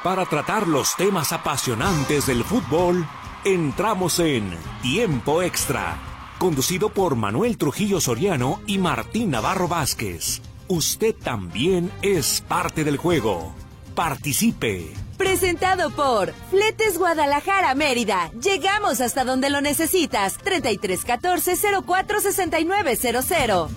Para tratar los temas apasionantes del fútbol, entramos en Tiempo Extra, conducido por Manuel Trujillo Soriano y Martín Navarro Vázquez. Usted también es parte del juego. Participe. Presentado por Fletes Guadalajara Mérida. Llegamos hasta donde lo necesitas. 3314-046900.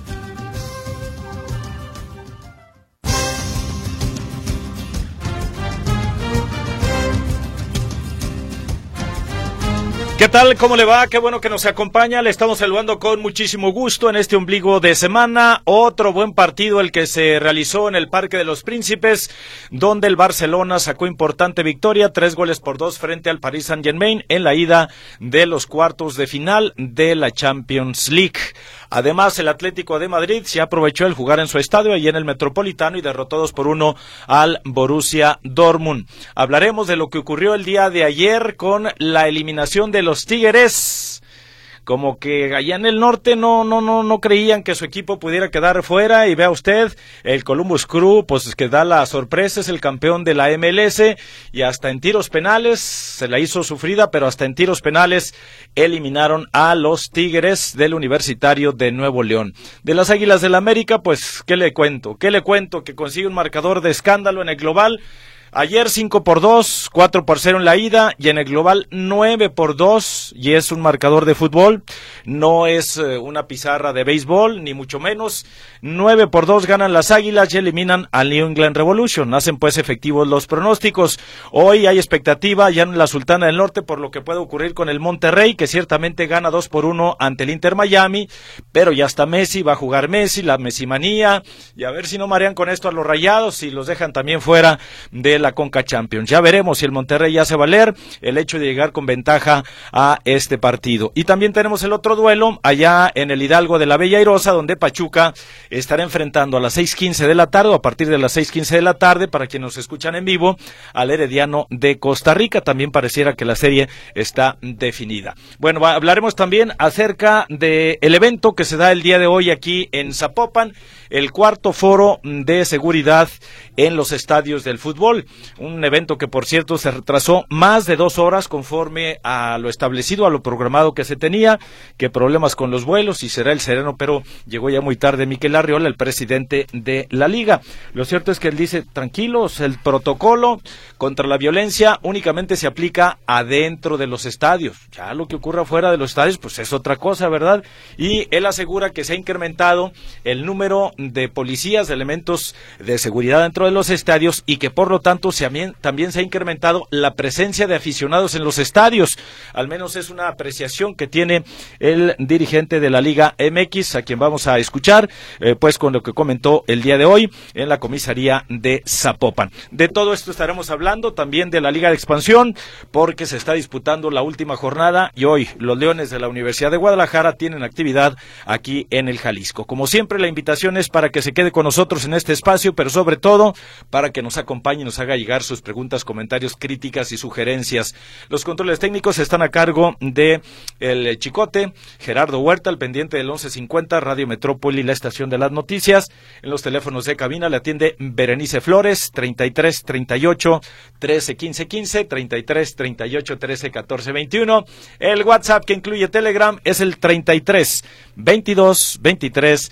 ¿Qué tal? ¿Cómo le va? Qué bueno que nos acompaña. Le estamos saludando con muchísimo gusto en este ombligo de semana. Otro buen partido el que se realizó en el Parque de los Príncipes, donde el Barcelona sacó importante victoria, 3-2 frente al Paris Saint-Germain en la ida de los cuartos de final de la Champions League. Además, el Atlético de Madrid se aprovechó el jugar en su estadio allí en el Metropolitano y derrotó 2-1 al Borussia Dortmund. Hablaremos de lo que ocurrió el día de ayer con la eliminación de los Tigres. Como que allá en el norte no creían que su equipo pudiera quedar fuera, y vea usted, el Columbus Crew, pues que da la sorpresa, es el campeón de la MLS, y hasta en tiros penales, se la hizo sufrida, pero hasta en tiros penales eliminaron a los Tigres del Universitario de Nuevo León. De las Águilas del América, pues, ¿qué le cuento? Que consigue un marcador de escándalo en el global. Ayer 5-2, 4-0 en la ida, y en el global 9-2, y es un marcador de fútbol, no es una pizarra de béisbol, ni mucho menos. 9-2 ganan las Águilas y eliminan al New England Revolution. Hacen pues efectivos los pronósticos. Hoy hay expectativa ya en la Sultana del Norte por lo que puede ocurrir con el Monterrey, que ciertamente gana 2-1 ante el Inter Miami, pero ya está Messi, va a jugar Messi, la Messimanía, y a ver si no marean con esto a los Rayados y los dejan también fuera de la Conca Champions. Ya veremos si el Monterrey ya hace valer el hecho de llegar con ventaja a este partido. Y también tenemos el otro duelo allá en el Hidalgo de la Bella Airosa, donde Pachuca estará enfrentando a las 6:15 de la tarde, o a partir de las 6:15 de la tarde, para quienes nos escuchan en vivo, al Herediano de Costa Rica. También pareciera que la serie está definida. Bueno, hablaremos también acerca del evento que se da el día de hoy aquí en Zapopan, el cuarto foro de seguridad en los estadios del fútbol. Un evento que, por cierto, se retrasó más de 2 horas conforme a lo establecido, a lo programado que se tenía, que problemas con los vuelos y será el sereno, pero llegó ya muy tarde Miquel Arriola, el presidente de la liga. Lo cierto es que él dice, tranquilos, el protocolo contra la violencia únicamente se aplica adentro de los estadios. Ya lo que ocurra fuera de los estadios, pues es otra cosa, ¿verdad? Y él asegura que se ha incrementado el número de policías, de elementos de seguridad dentro de los estadios, y que por lo tanto también se ha incrementado la presencia de aficionados en los estadios. Al menos es una apreciación que tiene el dirigente de la Liga MX, a quien vamos a escuchar, pues con lo que comentó el día de hoy en la comisaría de Zapopan. De todo esto estaremos hablando, también de la Liga de Expansión, porque se está disputando la última jornada y hoy los Leones de la Universidad de Guadalajara tienen actividad aquí en el Jalisco. Como siempre, la invitación es para que se quede con nosotros en este espacio, pero sobre todo para que nos acompañe y nos haga llegar sus preguntas, comentarios, críticas y sugerencias. Los controles técnicos están a cargo de el Chicote, Gerardo Huerta, el pendiente del 1150, Radio Metrópoli, la estación de las noticias. En los teléfonos de cabina le atiende Berenice Flores, 33 38 13 15 15, 33 38 13 14 21. El WhatsApp, que incluye Telegram, es el 33 22 23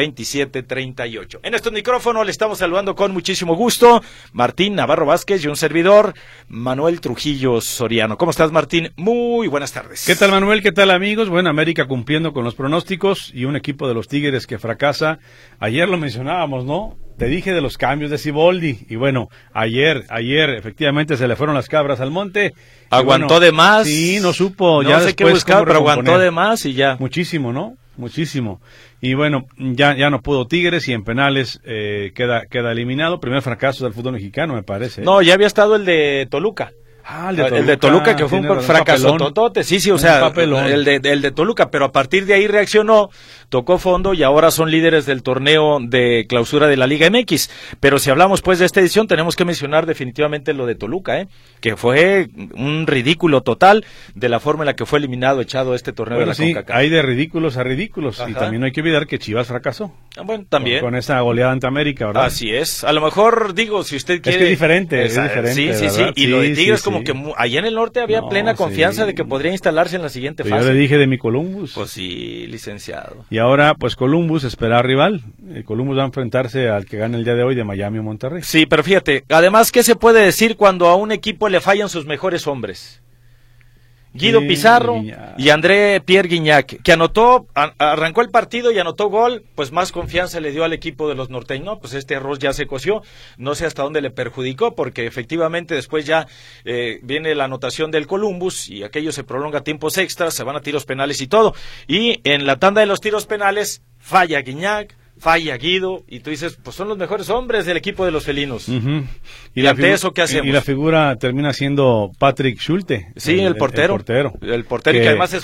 2738. En estos micrófonos le estamos saludando con muchísimo gusto Martín Navarro Vázquez y un servidor, Manuel Trujillo Soriano. ¿Cómo estás, Martín? Muy buenas tardes. ¿Qué tal, Manuel? ¿Qué tal, amigos? Bueno, América cumpliendo con los pronósticos y un equipo de los Tigres que fracasa. Ayer lo mencionábamos, ¿no? Te dije de los cambios de Siboldi, y bueno, ayer efectivamente se le fueron las cabras al monte. Aguantó bueno, de más. Sí, no supo. No ya sé qué después buscar, pero aguantó de más y ya. Muchísimo, ¿no? Muchísimo. Y bueno, ya no pudo Tigres, y en penales queda eliminado. Primer fracaso del fútbol mexicano, me parece. No, ya había estado el de Toluca. El de Toluca, que fue un fracaso totote, sí, o sea, el de Toluca, pero a partir de ahí reaccionó, tocó fondo y ahora son líderes del torneo de clausura de la Liga MX. Pero si hablamos pues de esta edición, tenemos que mencionar definitivamente lo de Toluca, que fue un ridículo total de la forma en la que fue eliminado, echado este torneo de la CONCACAF. Hay de ridículos a ridículos. Ajá. Y también no hay que olvidar que Chivas fracasó. Bueno, también. Con esa goleada ante América, ¿verdad? Así es. A lo mejor, digo, si usted quiere... Es que es diferente. Sí. Y lo de Tigres como que allá en el norte había plena confianza de que podría instalarse en la siguiente fase. Yo le dije de mi Columbus. Pues sí, licenciado. Y ahora, pues Columbus espera rival. Columbus va a enfrentarse al que gane el día de hoy de Miami o Monterrey. Sí, pero fíjate, además, ¿qué se puede decir cuando a un equipo le fallan sus mejores hombres? Guido Pizarro y André Pierre Guignac, que arrancó el partido y anotó gol, pues más confianza le dio al equipo de los norteños. No, pues este arroz ya se coció, no sé hasta dónde le perjudicó, porque efectivamente después ya viene la anotación del Columbus y aquello se prolonga a tiempos extras, se van a tiros penales y todo. Y en la tanda de los tiros penales falla Guignac, falla Guido, y tú dices, pues son los mejores hombres del equipo de los felinos. Y ante eso, ¿qué hacemos? Y la figura termina siendo Patrick Schulte. Sí, el portero. El portero, que además es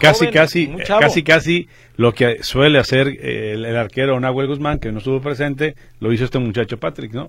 casi lo que suele hacer el arquero Nahuel Guzmán, que no estuvo presente, lo hizo este muchacho Patrick, ¿no?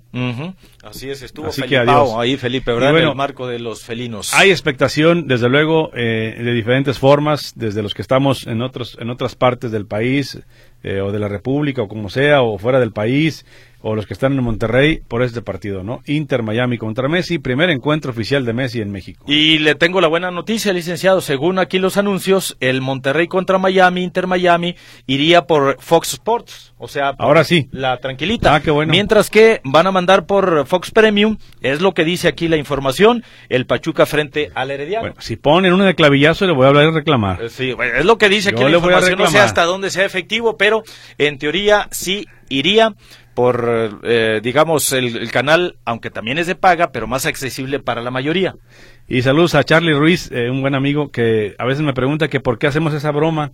Así es, estuvo Felipao ahí, Felipe, ¿verdad? Bueno, en el marco de los felinos. Hay expectación, desde luego, de diferentes formas, desde los que estamos en otras partes del país, o de la República, o como sea, o fuera del país, o los que están en Monterrey, por este partido, ¿no? Inter Miami contra Messi, primer encuentro oficial de Messi en México. Y le tengo la buena noticia, licenciado, según aquí los anuncios, el Monterrey contra Miami, Inter Miami, iría por Fox Sports, o sea, ahora sí, la tranquilita. Qué bueno. Mientras que van a mandar por Fox Premium, es lo que dice aquí la información, el Pachuca frente al Herediano. Bueno, si ponen una de clavillazo, le voy a hablar y reclamar. Sí, bueno, es lo que dice aquí la información, no sé hasta dónde sea efectivo, pero en teoría sí iría por, digamos, el canal, aunque también es de paga, pero más accesible para la mayoría. Y saludos a Charlie Ruiz, un buen amigo, que a veces me pregunta que por qué hacemos esa broma.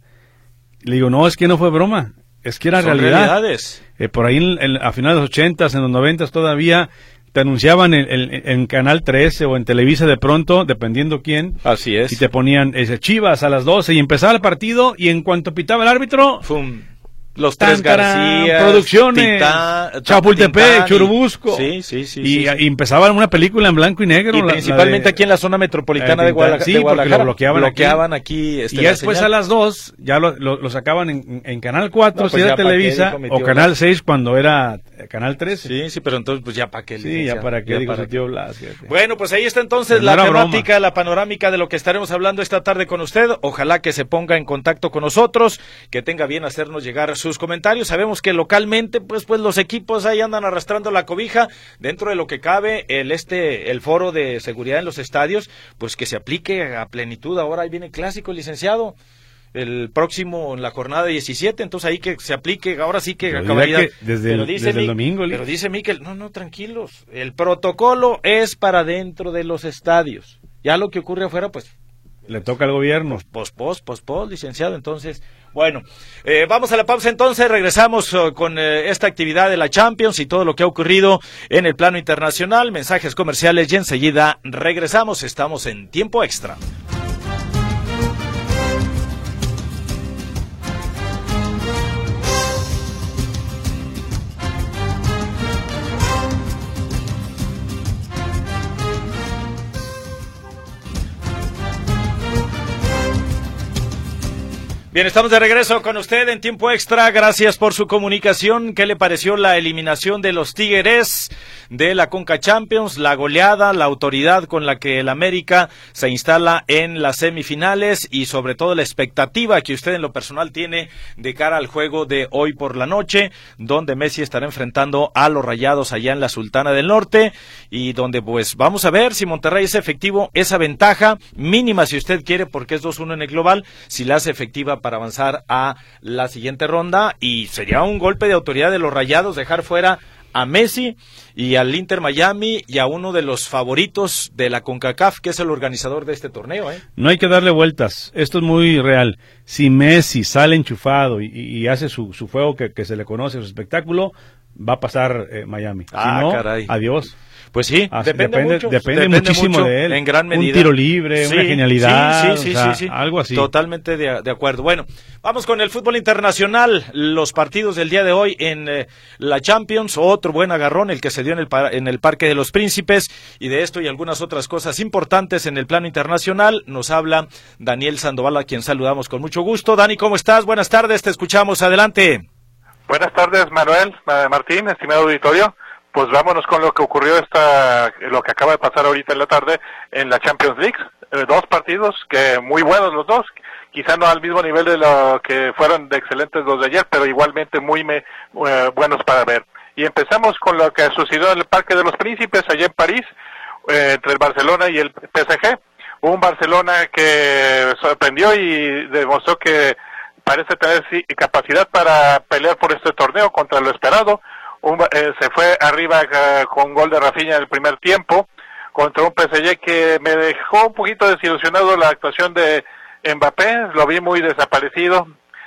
Le digo, no, es que no fue broma, es que era realidades. Por ahí a finales de los 80s, en los 90s todavía te anunciaban en Canal 13 o en Televisa de pronto, dependiendo quién. Así es. Y te ponían Chivas a las 12 y empezaba el partido, y en cuanto pitaba el árbitro... ¡Fum! Los Tres García, Producciones, Chapultepec, Churubusco. Sí. Y empezaba una película en blanco y negro. Y principalmente aquí en la zona metropolitana de Guadalajara. Sí, porque lo bloqueaban aquí. Y después a las 2 ya lo sacaban en Canal 4, si era Televisa, o Canal 6 cuando era Canal 13. Sí, pero entonces pues ya para qué. Sí, ya para qué, dijo su tío Blas. Bueno, pues ahí está entonces la temática, la panorámica de lo que estaremos hablando esta tarde con usted. Ojalá que se ponga en contacto con nosotros, que tenga bien hacernos llegar sus comentarios. Sabemos que localmente pues los equipos ahí andan arrastrando la cobija dentro de lo que cabe el foro de seguridad en los estadios, pues que se aplique a plenitud. Ahora ahí viene el clásico, licenciado, el próximo en la jornada 17, entonces ahí que se aplique, ahora sí que a cabalidad. Desde el domingo. Pero dice Miquel, no, tranquilos, el protocolo es para dentro de los estadios. Ya lo que ocurre afuera, pues le toca al gobierno. Pos, licenciado. Entonces, bueno, vamos a la pausa entonces, regresamos con esta actividad de la Champions y todo lo que ha ocurrido en el plano internacional, mensajes comerciales y enseguida regresamos, estamos en tiempo extra. Bien, estamos de regreso con usted en tiempo extra. Gracias por su comunicación. ¿Qué le pareció la eliminación de los Tigres de la Conca Champions? La goleada, la autoridad con la que el América se instala en las semifinales y sobre todo la expectativa que usted en lo personal tiene de cara al juego de hoy por la noche, donde Messi estará enfrentando a los Rayados allá en la Sultana del Norte y donde pues vamos a ver si Monterrey es efectivo esa ventaja mínima si usted quiere, porque es 2-1 en el global, si la hace efectiva para avanzar a la siguiente ronda, y sería un golpe de autoridad de los Rayados dejar fuera a Messi y al Inter Miami y a uno de los favoritos de la CONCACAF, que es el organizador de este torneo. No hay que darle vueltas, esto es muy real. Si Messi sale enchufado y hace su juego que se le conoce, su espectáculo, va a pasar Miami. Si no, caray. Adiós. Pues sí, depende muchísimo mucho, de él. En gran medida. Un tiro libre, una genialidad, sí. algo así. Totalmente de acuerdo. Bueno, vamos con el fútbol internacional. Los partidos del día de hoy en la Champions. Otro buen agarrón, el que se dio en el Parque de los Príncipes. Y de esto y algunas otras cosas importantes en el plano internacional nos habla Daniel Sandoval, a quien saludamos con mucho gusto. Dani, ¿cómo estás? Buenas tardes, te escuchamos. Adelante. Buenas tardes, Manuel, Martín, estimado auditorio. Pues vámonos con lo que ocurrió lo que acaba de pasar ahorita en la tarde en la Champions League. Dos partidos que muy buenos los dos, quizá no al mismo nivel de lo que fueron de excelentes los de ayer, pero igualmente muy buenos para ver. Y empezamos con lo que sucedió en el Parque de los Príncipes, allá en París, entre el Barcelona y el PSG. Un Barcelona que sorprendió y demostró que parece tener capacidad para pelear por este torneo contra lo esperado. Se fue arriba con gol de Rafinha en el primer tiempo contra un PSG que me dejó un poquito desilusionado la actuación de Mbappé, lo vi muy desaparecido.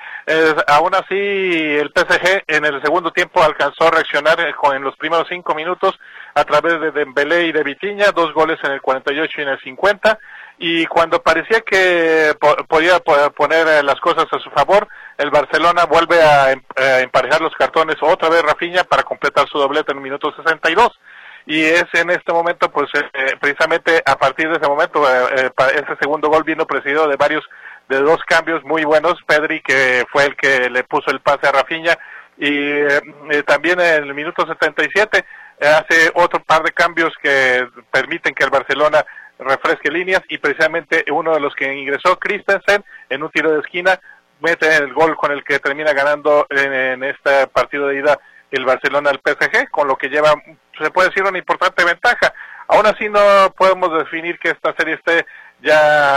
Aún así, el PSG en el segundo tiempo alcanzó a reaccionar en los primeros 5 minutos a través de Dembélé y de Vitinha, 2 goles en el 48 y en el 50, y cuando parecía que podía poner las cosas a su favor, el Barcelona vuelve a emparejar los cartones otra vez Rafinha para completar su doblete en el minuto 62. Y es en este momento, pues precisamente a partir de ese momento, ese segundo gol vino precedido de dos cambios muy buenos. Pedri, que fue el que le puso el pase a Rafinha, y también en el minuto 77 hace otro par de cambios que permiten que el Barcelona refresque líneas, y precisamente uno de los que ingresó, Christensen, en un tiro de esquina, mete el gol con el que termina ganando en este partido de ida el Barcelona al PSG, con lo que lleva, se puede decir, una importante ventaja. Aún así no podemos definir que esta serie esté ya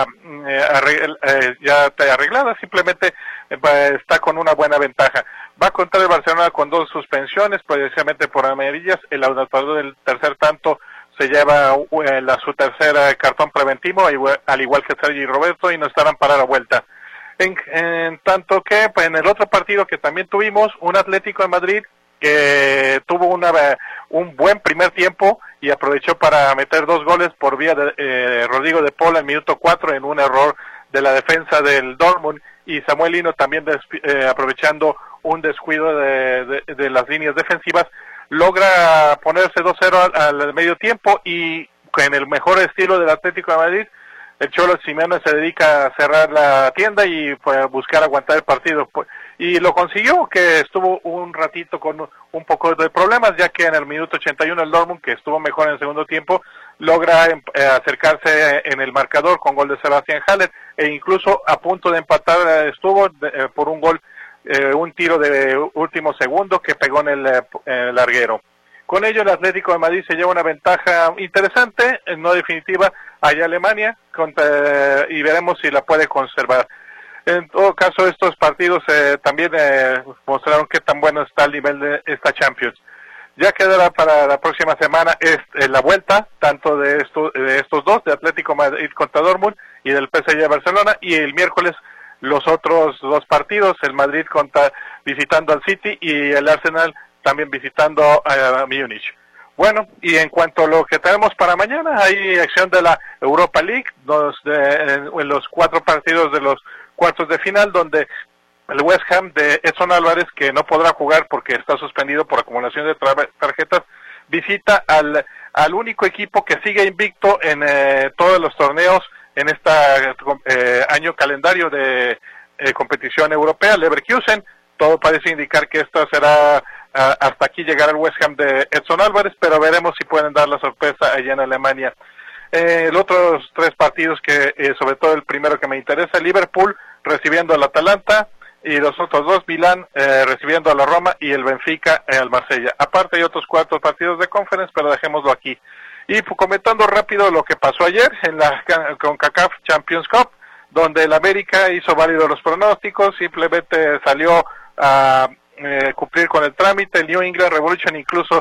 arreglada, simplemente está con una buena ventaja. Va a contar el Barcelona con 2 suspensiones, precisamente por amarillas. El anotador del tercer tanto se lleva su tercer cartón preventivo, al igual que Sergi Roberto, y no estarán para la vuelta. En tanto que en el otro partido que también tuvimos, un Atlético de Madrid que tuvo un buen primer tiempo y aprovechó para meter 2 goles por vía de Rodrigo de Paul en minuto 4 en un error de la defensa del Dortmund, y Samuel Lino también aprovechando un descuido de las líneas defensivas, logra ponerse 2-0 al medio tiempo, y en el mejor estilo del Atlético de Madrid, el Cholo Simeone se dedica a cerrar la tienda y buscar aguantar el partido. Y lo consiguió, que estuvo un ratito con un poco de problemas, ya que en el minuto 81 el Dortmund, que estuvo mejor en el segundo tiempo, logra acercarse en el marcador con gol de Sebastián Haller, e incluso a punto de empatar estuvo por un gol, un tiro de último segundo que pegó en el larguero. Con ello el Atlético de Madrid se lleva una ventaja interesante, no definitiva, allá Alemania, y veremos si la puede conservar. En todo caso, estos partidos también mostraron qué tan bueno está el nivel de esta Champions. Ya quedará para la próxima semana la vuelta, tanto de estos dos, de Atlético Madrid contra Dortmund y del PSG Barcelona, y el miércoles los otros 2 partidos, el Madrid visitando al City y el Arsenal también visitando a Múnich. Bueno, y en cuanto a lo que tenemos para mañana, hay acción de la Europa League, en los 4 partidos de los cuartos de final, donde el West Ham de Edson Álvarez, que no podrá jugar porque está suspendido por acumulación de tarjetas, visita al único equipo que sigue invicto en todos los torneos en este año calendario de competición europea, Leverkusen. Todo parece indicar que esto será hasta aquí llegar al West Ham de Edson Álvarez, pero veremos si pueden dar la sorpresa allá en Alemania. Los otros 3 partidos, que sobre todo el primero que me interesa, Liverpool recibiendo al Atalanta, y los otros 2, Milán recibiendo a la Roma, y el Benfica al Marsella. Aparte hay otros 4 partidos de Conference, pero dejémoslo aquí. Y comentando rápido lo que pasó ayer en la CONCACAF Champions Cup, donde el América hizo válido los pronósticos, simplemente salió a cumplir con el trámite. El New England Revolution incluso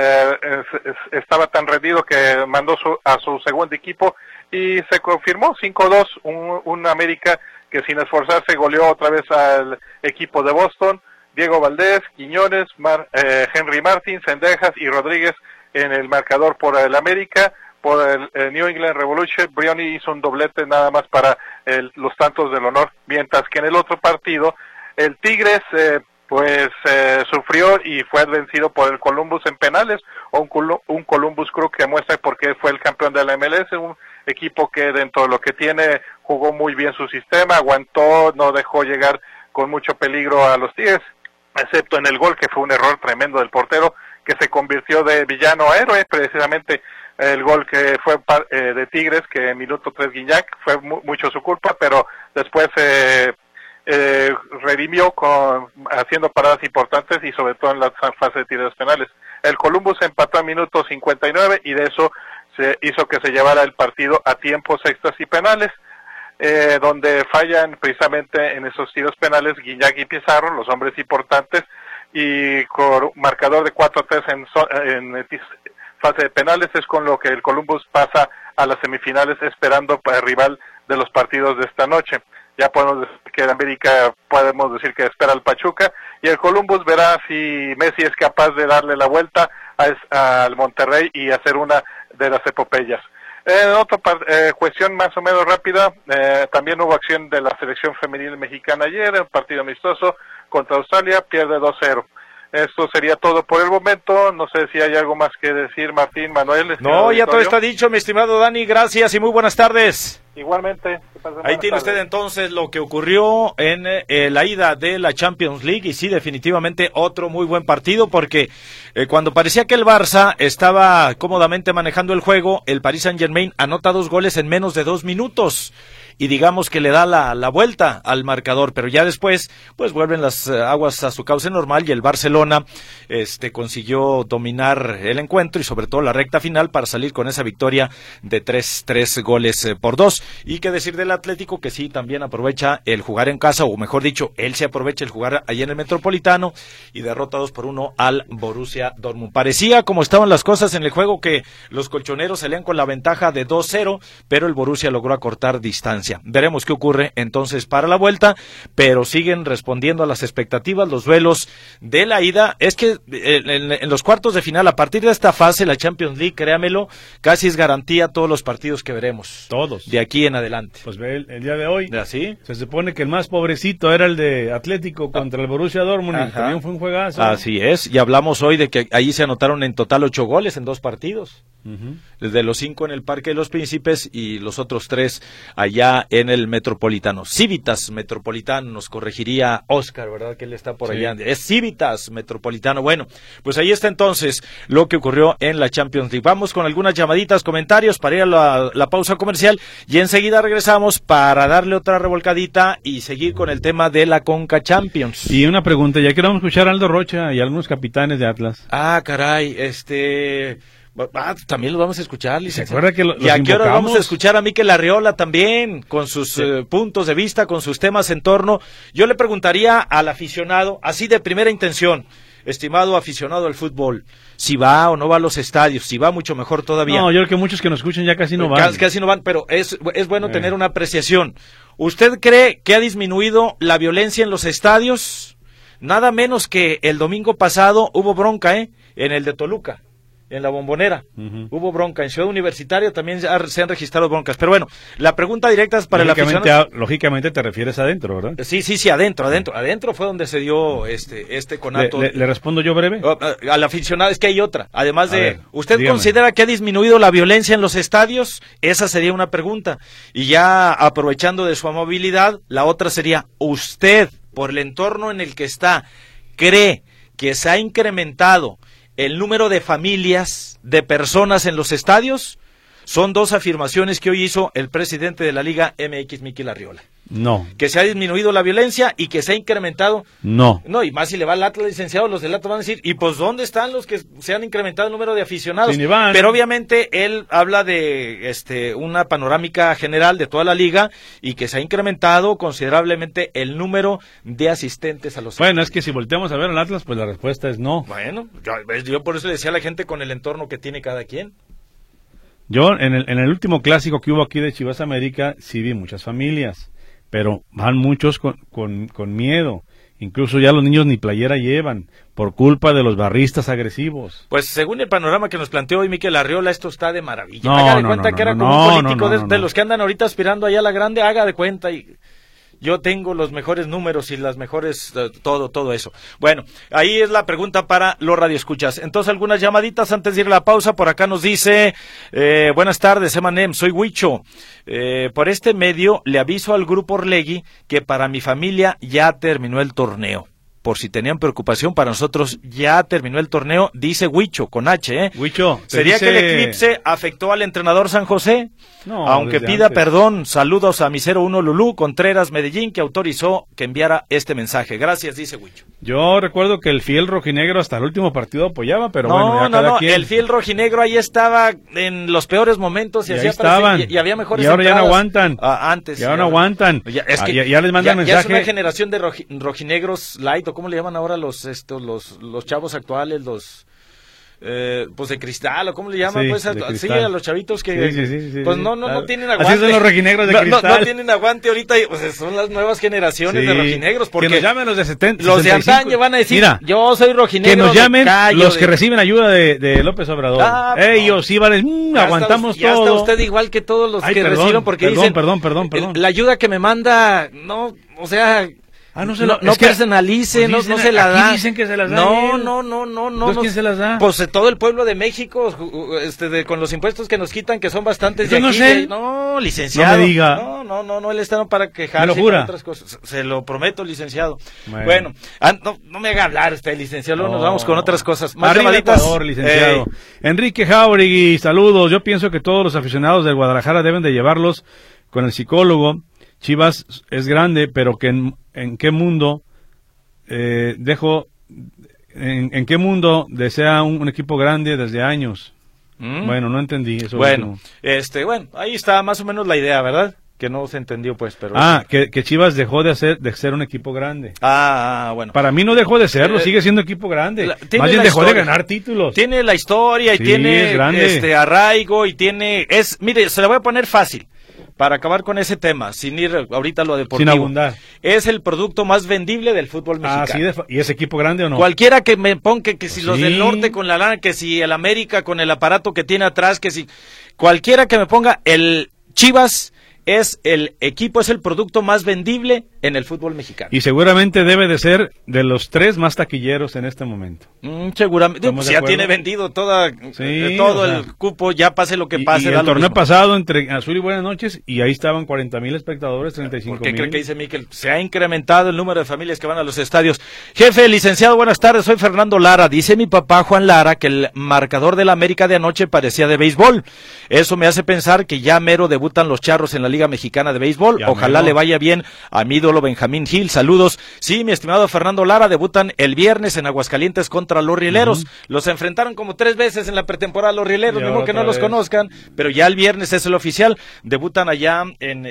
estaba tan rendido que mandó a su segundo equipo, y se confirmó 5-2, un América que sin esforzarse goleó otra vez al equipo de Boston. Diego Valdés, Quiñones, Henry Martin, Cendejas y Rodríguez en el marcador por el América. Por el New England Revolution, Brioni hizo un doblete nada más para los tantos del honor, mientras que en el otro partido el Tigres sufrió y fue vencido por el Columbus en penales, un Columbus Crew que muestra por qué fue el campeón de la MLS, un equipo que dentro de lo que tiene jugó muy bien su sistema, aguantó, no dejó llegar con mucho peligro a los Tigres, excepto en el gol que fue un error tremendo del portero, que se convirtió de villano a héroe, precisamente el gol que fue de Tigres, que en minuto 3 Guiñac, fue mucho su culpa, pero después redimió haciendo paradas importantes y sobre todo en la fase de tiros penales. El Columbus empató en minuto 59 y de eso se hizo que se llevara el partido a tiempos extras y penales, donde fallan precisamente en esos tiros penales Guiñac y Pizarro, los hombres importantes, y con marcador de 4-3 en fase de penales es con lo que el Columbus pasa a las semifinales esperando para el rival de los partidos de esta noche. Ya podemos decir que en América podemos decir que espera al Pachuca y el Columbus verá si Messi es capaz de darle la vuelta al Monterrey y hacer una de las epopeyas. Otra cuestión más o menos rápida, también hubo acción de la selección femenil mexicana ayer, un partido amistoso contra Australia, pierde 2-0. Esto sería todo por el momento, no sé si hay algo más que decir, Martín, Manuel. No, ya todo está dicho, mi estimado Dani, gracias y muy buenas tardes. Igualmente. Ahí tiene usted entonces lo que ocurrió en la ida de la Champions League y sí, definitivamente otro muy buen partido porque cuando parecía que el Barça estaba cómodamente manejando el juego, el Paris Saint-Germain anota 2 goles en menos de 2 minutos. Y digamos que le da la vuelta al marcador, pero ya después pues vuelven las aguas a su cauce normal y el Barcelona consiguió dominar el encuentro y sobre todo la recta final para salir con esa victoria de 3 goles por 2. Y qué decir del Atlético, que sí también aprovecha el jugar en casa, o mejor dicho, él se aprovecha el jugar allí en el Metropolitano y derrota 2-1 al Borussia Dortmund. Parecía como estaban las cosas en el juego que los colchoneros salían con la ventaja de 2-0, pero el Borussia logró acortar distancia. Veremos qué ocurre entonces para la vuelta, pero siguen respondiendo a las expectativas los duelos de la ida. Es que en los cuartos de final, a partir de esta fase, la Champions League, créamelo, casi es garantía todos los partidos que veremos. Todos. De aquí en adelante. Pues ve el día de hoy. ¿Así? Se supone que el más pobrecito era el de Atlético contra el Borussia Dortmund, y también fue un juegazo. Así es, y hablamos hoy de que ahí se anotaron en total 8 goles en 2 partidos. Desde los 5 en el Parque de los Príncipes y los otros 3 allá en el Metropolitano. Civitas Metropolitano, nos corregiría Oscar, ¿verdad? Que él está por allá. Es Civitas Metropolitano. Bueno, pues ahí está entonces lo que ocurrió en la Champions League. Vamos con algunas llamaditas, comentarios para ir a la pausa comercial y enseguida regresamos para darle otra revolcadita y seguir con el tema de la Conca Champions. Y una pregunta, ya que vamos a escuchar a Aldo Rocha y algunos capitanes de Atlas. Ah, caray, también lo vamos a escuchar, licenciado. ¿Se acuerda que ¿Y a qué hora vamos a escuchar a Mikel Arriola también, con sus puntos de vista, con sus temas en torno? Yo le preguntaría al aficionado, así de primera intención, estimado aficionado al fútbol, si va o no va a los estadios, si va mucho mejor todavía. No, yo creo que muchos que nos escuchan ya casi no van. Casi no van, pero es bueno tener una apreciación. ¿Usted cree que ha disminuido la violencia en los estadios? Nada menos que el domingo pasado hubo bronca, en el de Toluca. En la Bombonera, hubo bronca. En Ciudad Universitaria también se han registrado broncas. Pero bueno, la pregunta directa es para el aficionado. Lógicamente te refieres adentro, ¿verdad? Sí, adentro. Adentro fue donde se dio este conato. ¿Le respondo yo breve? Al aficionado, es que hay otra. Además ¿usted dígame. considera que ha disminuido la violencia en los estadios? Esa sería una pregunta. Y ya aprovechando de su amabilidad, la otra sería, ¿usted, por el entorno en el que está, cree que se ha incrementado el número de familias, de personas en los estadios? Son 2 afirmaciones que hoy hizo el presidente de la Liga MX, Mikel Arriola. No. Que se ha disminuido la violencia y que se ha incrementado. No. No, y más si le va al Atlas, licenciado, los del Atlas van a decir, ¿y pues dónde están los que se han incrementado el número de aficionados? Sí, pero obviamente él habla de una panorámica general de toda la liga y que se ha incrementado considerablemente el número de asistentes a los estadios. Bueno, es que si volteamos a ver al Atlas, pues la respuesta es no. Bueno, yo por eso le decía a la gente con el entorno que tiene cada quien. Yo en el último clásico que hubo aquí de Chivas América sí vi muchas familias, pero van muchos con miedo Incluso ya los niños ni playera llevan por culpa de los barristas agresivos. Pues según el panorama que nos planteó hoy Miquel Arriola, esto está de maravilla. No, Haga de no, cuenta no, que era no, como no, un político no, no, de no. los que andan ahorita aspirando allá a la grande, haga de cuenta y yo tengo los mejores números y las mejores, todo eso. Bueno, ahí es la pregunta para los radioescuchas. Entonces, algunas llamaditas antes de ir a la pausa. Por acá nos dice, buenas tardes, Emanem, soy Huicho. Por este medio le aviso al grupo Orlegui que para mi familia ya terminó el torneo. Por si tenían preocupación, para nosotros ya terminó el torneo, dice Huicho, con H, ¿eh? Huicho, ¿sería que el eclipse afectó al entrenador San José? No, aunque pida antes. perdón. Saludos a mi 01 Lulú Contreras Medellín, que autorizó que enviara este mensaje. Gracias, dice Huicho. Yo recuerdo que el fiel rojinegro hasta el último partido apoyaba, pero bueno, ya cada quien. El fiel rojinegro ahí estaba en los peores momentos y, Y ahí hacía estaban. y había mejores y ahora ya no entradas. aguantan. Antes. Y ahora no aguantan. Es que ya les mandan mensaje. Ya es una generación de rojinegros light, o cómo le llaman ahora los chavos actuales, pues de cristal, o cómo le llaman, Sí, pues de sí, cristal. a los chavitos que Sí, pues sí. no tienen aguante. Así son los rojinegros de cristal. No tienen aguante ahorita, pues son las nuevas generaciones de rojinegros, porque que nos llamen los de 70, los de 65. antaño van a decir, mira, yo soy rojinegro. que nos llamen los de... que reciben ayuda de López Obrador. Ellos sí valen, aguantamos ya todo. está usted igual que todos los que reciben, porque dicen, perdón. la ayuda que me manda, no, o sea... No personalice, pues no se la aquí da. Dicen que se las da. No. Entonces, ¿quién se las da? Pues todo el pueblo de México, con los impuestos que nos quitan, que son bastantes de aquí. No sé. No, licenciado. No me diga. No, él está para quejarse. ¿Me lo jura? Otras cosas. Se lo prometo, licenciado. Bueno, no me haga hablar usted, licenciado. Luego nos vamos con otras cosas. Más Arriba llamaditas. Ecuador, licenciado. Enrique Jauregui, saludos. Yo pienso que todos los aficionados del Guadalajara deben de llevarlos con el psicólogo. Chivas es grande, pero que en qué mundo en qué mundo desea un equipo grande desde años. Bueno, no entendí eso. Bueno, ahí está más o menos la idea, ¿verdad? Que no se entendió, pues, pero... que Chivas dejó de ser un equipo grande. Bueno. Para mí no dejó de serlo, sigue siendo equipo grande. Más bien dejó de ganar títulos. Tiene la historia y tiene arraigo y tiene... Mire, se la voy a poner fácil. Para acabar con ese tema, sin ir ahorita a lo deportivo. Sin abundar. Es el producto más vendible del fútbol mexicano. ¿Y es equipo grande o no? Cualquiera que me ponga, que si los del norte con la lana, que si el América con el aparato que tiene atrás, que si... Cualquiera que me ponga, el Chivas es el producto más vendible en el fútbol mexicano. Y seguramente debe de ser de los 3 más taquilleros en este momento. Seguramente. Ya tiene vendido todo el cupo, ya pase lo que pase. Y el torneo pasado entre Azul y Buenas Noches, y ahí estaban 40,000 espectadores, 35,000. ¿Por qué cree que dice Miquel? Se ha incrementado el número de familias que van a los estadios. Jefe, licenciado, buenas tardes, soy Fernando Lara. Dice mi papá Juan Lara que el marcador de la América de anoche parecía de béisbol. Eso me hace pensar que ya mero debutan los charros en la Liga Mexicana de Béisbol. Ojalá le vaya bien a mi ídolo Benjamín Gil. Saludos. Sí, mi estimado Fernando Lara, debutan el viernes en Aguascalientes contra los Rieleros. Los enfrentaron como 3 veces en la pretemporada los Rieleros, mismo que no los conozcan, pero ya el viernes es el oficial. Debutan allá en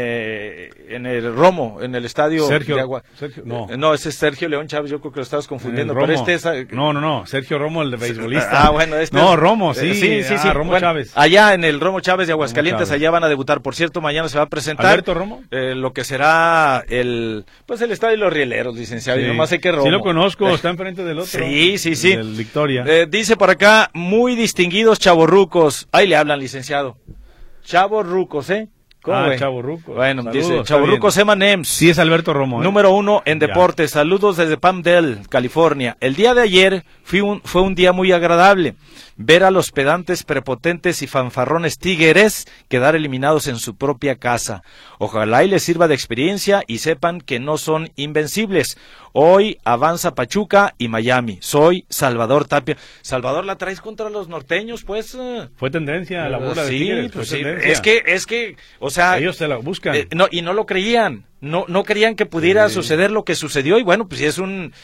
el Romo, en el estadio Sergio, de Agua. No, ese es Sergio León Chávez, yo creo que lo estabas confundiendo, pero No, Sergio Romo, el de beisbolista. Romo, sí. Romo Chávez. Allá en el Romo Chávez de Aguascalientes, allá van a debutar. Por cierto, mañana se va a presentar ¿Alberto Romo? Lo que será el estadio de los Rieleros, licenciado. Y nomás sé que Romo. Sí lo conozco, está enfrente del otro. Sí. Del Victoria. Dice por acá, muy distinguidos chavorrucos. Ahí le hablan, licenciado. Chavorrucos, Chavorrucos. Bueno, saludos, dice Chavorrucos Emanems. Sí, es Alberto Romo. Número 1 en deportes. Saludos desde Palmdale, California. El día de ayer fue un día muy agradable. Ver a los pedantes, prepotentes y fanfarrones Tigres quedar eliminados en su propia casa. Ojalá y les sirva de experiencia y sepan que no son invencibles. Hoy avanza Pachuca y Miami. Soy Salvador Tapia. Salvador, ¿la traes contra los norteños, pues? Fue tendencia la burla de Tigres. Pues sí. Es que, o sea... Ellos se la buscan. Y no lo creían. No creían que pudiera suceder lo que sucedió, y bueno, pues si es un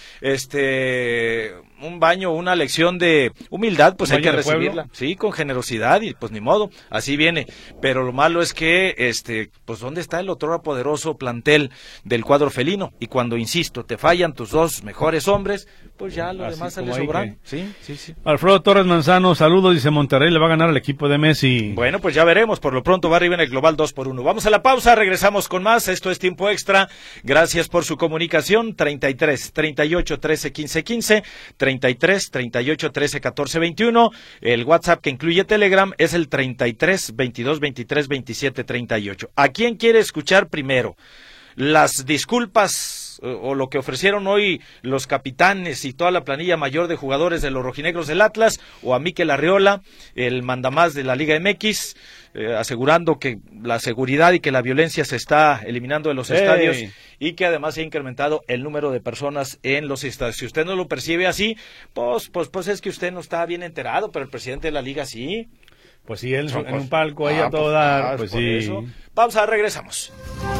baño, una lección de humildad, pues hay que recibirla, sí, con generosidad, y pues ni modo, así viene. Pero lo malo es que, pues ¿dónde está el otrora poderoso plantel del cuadro felino? Y cuando, insisto, te fallan tus 2 mejores hombres, pues ya lo demás sale sobrando. Sí. Alfredo Torres Manzano, saludos, dice Monterrey le va a ganar al equipo de Messi. Bueno, pues ya veremos, por lo pronto va arriba en el global 2-1. Vamos a la pausa, regresamos con más, esto es Tiempo Tiempo Extra. Gracias por su comunicación. 33 38 13 15 15, 33 38 13 14 21. El WhatsApp que incluye Telegram es el 33 22 23 27 38. ¿A quién quiere escuchar primero? ¿Las disculpas o lo que ofrecieron hoy los capitanes y toda la planilla mayor de jugadores de los rojinegros del Atlas, o a Mikel Arriola, el mandamás de la Liga MX, asegurando que la seguridad y que la violencia se está eliminando de los estadios y que además se ha incrementado el número de personas en los estadios? Si usted no lo percibe así, pues es que usted no está bien enterado, pero el presidente de la Liga sí. Pues sí, él en un palco ahí a todo dar, pues sí. Eso. Pausa, regresamos.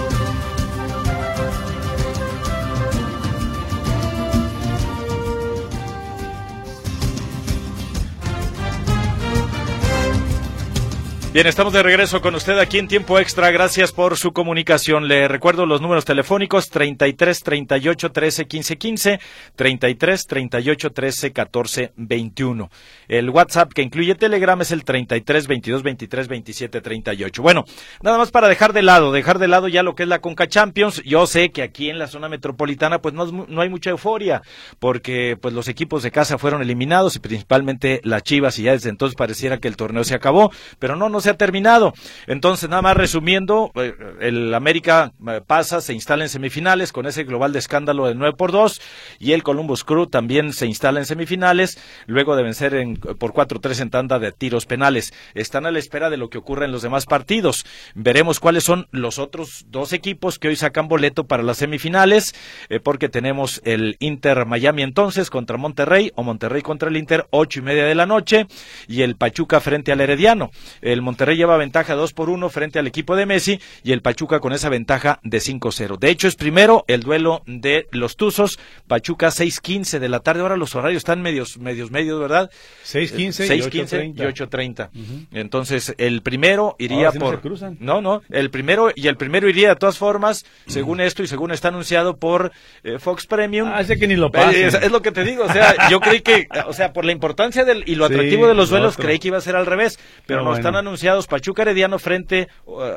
Bien, estamos de regreso con usted aquí en Tiempo Extra. Gracias por su comunicación. Le recuerdo los números telefónicos: 33 38 13 15 15, 33 38 13 14 21. El WhatsApp que incluye Telegram es el 33 22 23 27 38. Bueno, nada más para dejar de lado ya lo que es la Conca Champions. Yo sé que aquí en la zona metropolitana pues no hay mucha euforia, porque pues los equipos de casa fueron eliminados y principalmente las Chivas, y ya desde entonces pareciera que el torneo se acabó, pero no se ha terminado. Entonces, nada más resumiendo, el América pasa, se instala en semifinales con ese global de escándalo de 9-2, y el Columbus Crew también se instala en semifinales luego de vencer por 4-3 en tanda de tiros penales. Están a la espera de lo que ocurra en los demás partidos. Veremos cuáles son los otros dos equipos que hoy sacan boleto para las semifinales, porque tenemos el Inter Miami entonces contra Monterrey, o Monterrey contra el Inter, 8:30 de la noche, y el Pachuca frente al Herediano. El Monterrey lleva ventaja 2-1 frente al equipo de Messi, y el Pachuca con esa ventaja de 5-0. De hecho, es primero el duelo de los Tuzos, Pachuca 6:15 de la tarde. Ahora los horarios están medios, ¿verdad? 6:15 y 8:30. Entonces, el primero iría por... el primero iría de todas formas, según esto y según está anunciado, por Fox Premium. Ese que ni lo pase. Es lo que te digo, o sea, yo creí que, por la importancia y lo atractivo de los duelos, creí que iba a ser al revés, pero no, están anunciados Pachuca Herediano frente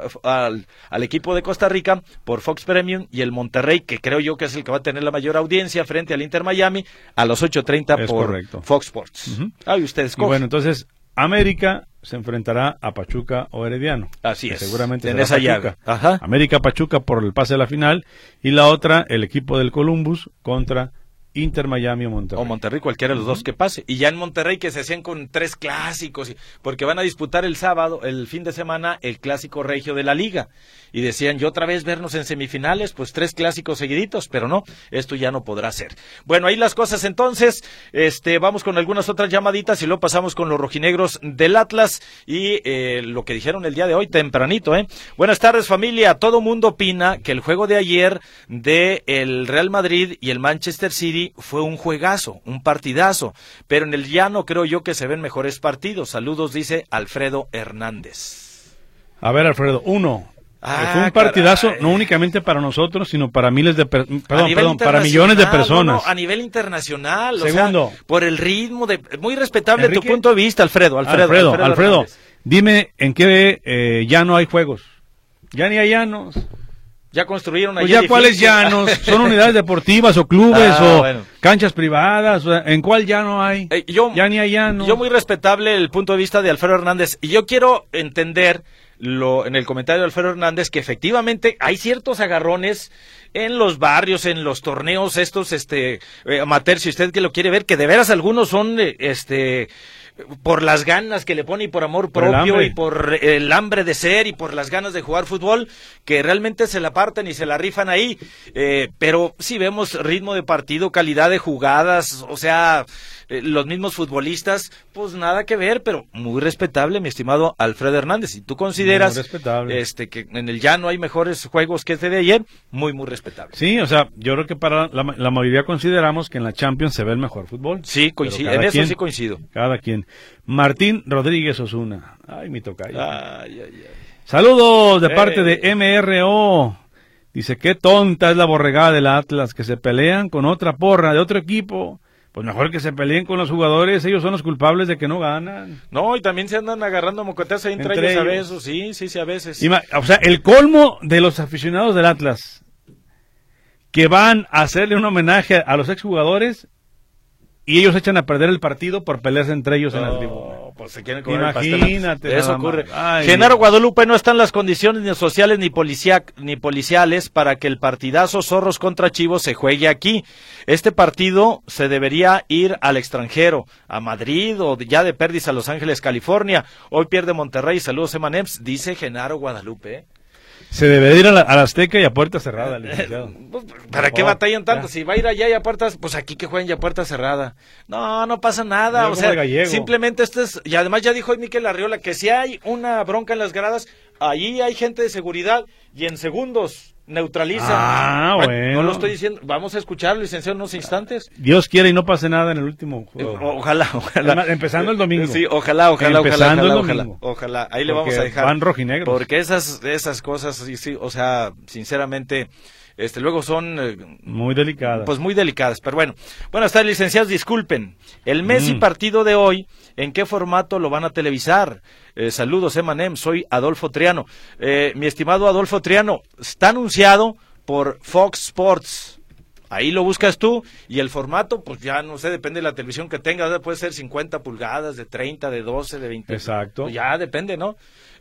al equipo de Costa Rica por Fox Premium, y el Monterrey, que creo yo que es el que va a tener la mayor audiencia, frente al Inter Miami a los 8:30 por correcto. Fox Sports. Y ustedes cogen. Bueno, entonces América se enfrentará a Pachuca o Herediano. Así es. Seguramente en esa llave. América Pachuca por el pase a la final, y la otra el equipo del Columbus contra Inter Miami o Monterrey, cualquiera de los dos que pase. Y ya en Monterrey, que se hacían con 3 clásicos, porque van a disputar el sábado, el fin de semana, el clásico regio de la Liga, y decían, yo otra vez vernos en semifinales, pues 3 clásicos seguiditos, pero no, esto ya no podrá ser. Bueno, ahí las cosas entonces. Vamos con algunas otras llamaditas y luego pasamos con los rojinegros del Atlas y lo que dijeron el día de hoy tempranito. Buenas tardes, familia. Todo mundo opina que el juego de ayer de el Real Madrid y el Manchester City fue un juegazo, un partidazo, pero en el llano creo yo que se ven mejores partidos. Saludos, dice Alfredo Hernández. A ver, Alfredo, fue un partidazo, caray, no únicamente para nosotros, sino para miles de para millones de personas. A nivel internacional. Segundo, o sea, por el ritmo muy respetable Enrique, tu punto de vista, Alfredo, dime en qué llano hay juegos. Ya ni hay llanos. Ya construyeron allí edificios. ¿Cuáles llanos? ¿Son unidades deportivas o clubes canchas privadas? ¿En cuál llano hay? Ya ni hay llanos. Yo muy respetable el punto de vista de Alfredo Hernández, y yo quiero entender en el comentario de Alfredo Hernández que efectivamente hay ciertos agarrones en los barrios, en los torneos estos amateur, si usted que lo quiere ver, que de veras algunos son por las ganas que le pone y por amor propio y por el hambre de ser y por las ganas de jugar fútbol, que realmente se la parten y se la rifan ahí, pero si vemos ritmo de partido, calidad de jugadas, o sea, los mismos futbolistas, pues nada que ver, pero muy respetable, mi estimado Alfredo Hernández. Si tú consideras que en el llano hay mejores juegos que este de ayer, muy respetable. Sí, o sea, yo creo que para la mayoría consideramos que en la Champions se ve el mejor fútbol. Sí, coincido, en eso sí coincido. Cada quien. Martín Rodríguez Osuna. Ay, mi tocayo. Saludos de parte de MRO. Dice, qué tonta es la borregada del Atlas, que se pelean con otra porra de otro equipo. Pues mejor que se peleen con los jugadores, ellos son los culpables de que no ganan. No, y también se andan agarrando mocoteas ahí entre ellos a veces, sí, a veces. O sea, el colmo de los aficionados del Atlas, que van a hacerle un homenaje a los exjugadores y ellos echan a perder el partido por pelearse entre ellos en la tribuna. Pues se quieren comer Imagínate, eso ocurre. Ay, Genaro Guadalupe, no están las condiciones ni sociales ni policiales para que el partidazo Zorros contra Chivos se juegue aquí. Este partido se debería ir al extranjero, a Madrid o ya de perdiz a Los Ángeles, California. Hoy pierde Monterrey. Saludos, Emanems, dice Genaro Guadalupe. Se debe ir a la Azteca y a puerta cerrada, licenciado. ¿Para qué batallan tanto? Si va a ir allá y a puertas, pues aquí que jueguen ya a puerta cerrada. No pasa nada. O sea, simplemente esto es, y además ya dijo hoy Mikel Arriola que si hay una bronca en las gradas, ahí hay gente de seguridad y en segundos neutraliza. Bueno. No lo estoy diciendo. Vamos a escucharlo, licenciado, en unos instantes. Dios quiera y no pase nada en el último juego. Ojalá. Empezando el domingo. Sí, ojalá. Ahí le vamos a dejar. Van rojinegros. Porque esas cosas, sí, o sea, sinceramente, luego son muy delicadas. Pues muy delicadas, pero bueno. Buenas tardes, licenciados, disculpen. El Messi partido de hoy, ¿en qué formato lo van a televisar? Saludos, Emanem, soy Adolfo Triano. Mi estimado Adolfo Triano, está anunciado por Fox Sports. Ahí lo buscas tú, y el formato, pues ya no sé, depende de la televisión que tengas, puede ser 50 pulgadas, de 30, de 12, de 20. Exacto. Pues ya depende, ¿no?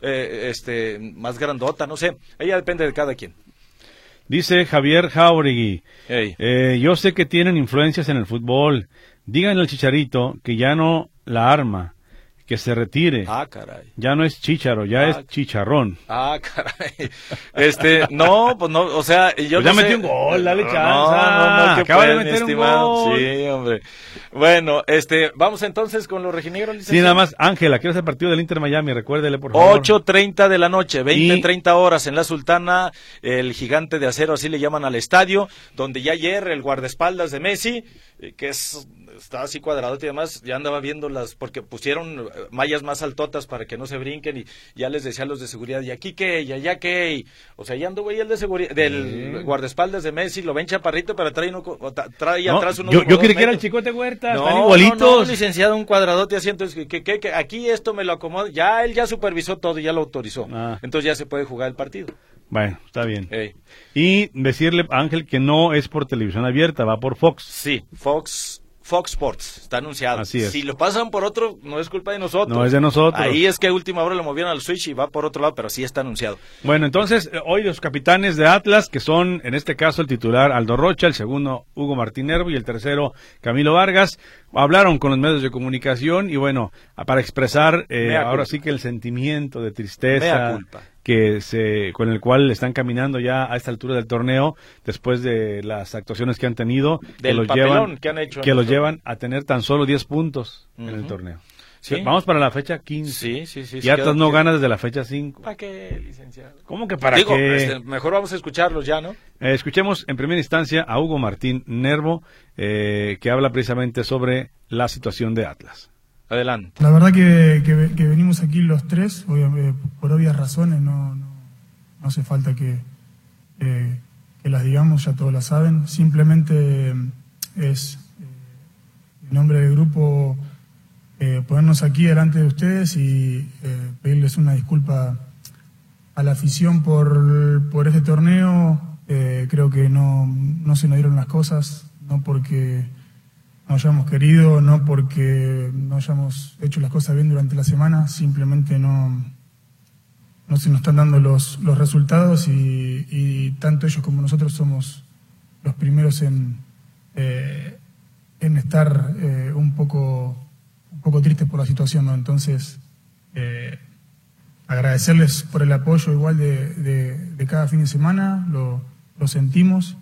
Más grandota, no sé, ahí ya depende de cada quien. Dice Javier Jauregui, yo sé que tienen influencias en el fútbol, díganle al Chicharito que ya no la arma, que se retire. Caray. Ya no es Chícharo, ya es Chicharrón. Caray. No, pues no, o sea, yo pues no ya sé. metió un gol, dale chance. No, que acaba puede, de meter mi un estimado. gol. Sí, hombre. Bueno, vamos entonces con los rojinegros, licenciado. Sí, nada más, Ángela, ¿qué es el partido del Inter Miami? Recuérdele, por favor. 8:30 de la noche, 20:30 horas en la Sultana, el Gigante de Acero, así le llaman al estadio, donde ya ayer el guardaespaldas de Messi, que está así cuadrado y demás, ya andaba viendo porque pusieron mallas más altotas para que no se brinquen, y ya les decía a los de seguridad, y aquí qué, y allá qué, o sea, ya anduvo ahí el de seguridad, del guardaespaldas de Messi, lo ven chaparrito, pero trae atrás uno. Yo creí que era el Chicote Huerta, están igualitos. No, licenciado, un cuadradote así, entonces, que aquí esto me lo acomodo, ya él ya supervisó todo y ya lo autorizó, entonces ya se puede jugar el partido. Bueno, está bien. Y decirle a Ángel que no es por televisión abierta, va por Fox. Sí, Fox Sports, está anunciado. Así es. Si lo pasan por otro, no es culpa de nosotros. No es de nosotros. Ahí es que a última hora lo movieron al switch y va por otro lado, pero sí está anunciado. Bueno, entonces, hoy los capitanes de Atlas, que son, en este caso, el titular Aldo Rocha, el segundo Hugo Martín Nervo y el tercero Camilo Vargas, hablaron con los medios de comunicación y bueno, para expresar ahora sí que el sentimiento de tristeza con el cual están caminando ya a esta altura del torneo, después de las actuaciones que han tenido, que los llevan a tener tan solo 10 puntos en el torneo. ¿Sí? Vamos para la fecha 15. Sí. Y Atlas no gana desde la fecha 5. ¿Para qué, licenciado? ¿Cómo que para qué? Mejor vamos a escucharlos ya, ¿no? Escuchemos en primera instancia a Hugo Martín Nervo, que habla precisamente sobre la situación de Atlas. Adelante. La verdad que venimos aquí los tres, por obvias razones, no hace falta que las digamos, ya todos las saben. Simplemente es en nombre del grupo ponernos aquí delante de ustedes y pedirles una disculpa a la afición por este torneo. Creo que no se nos dieron las cosas, no porque no hayamos querido, no porque no hayamos hecho las cosas bien durante la semana, simplemente no se nos están dando los resultados y tanto ellos como nosotros somos los primeros en estar un poco tristes por la situación, ¿no? Entonces, agradecerles por el apoyo igual de cada fin de semana, lo sentimos.